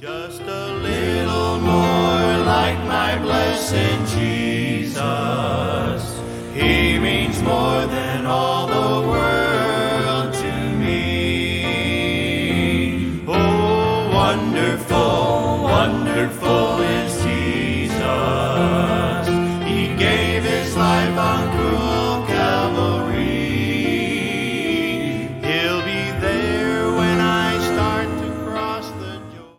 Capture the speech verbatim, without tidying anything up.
Just a little more like my blessed Jesus. He means more than all the world to me. Oh, wonderful, wonderful is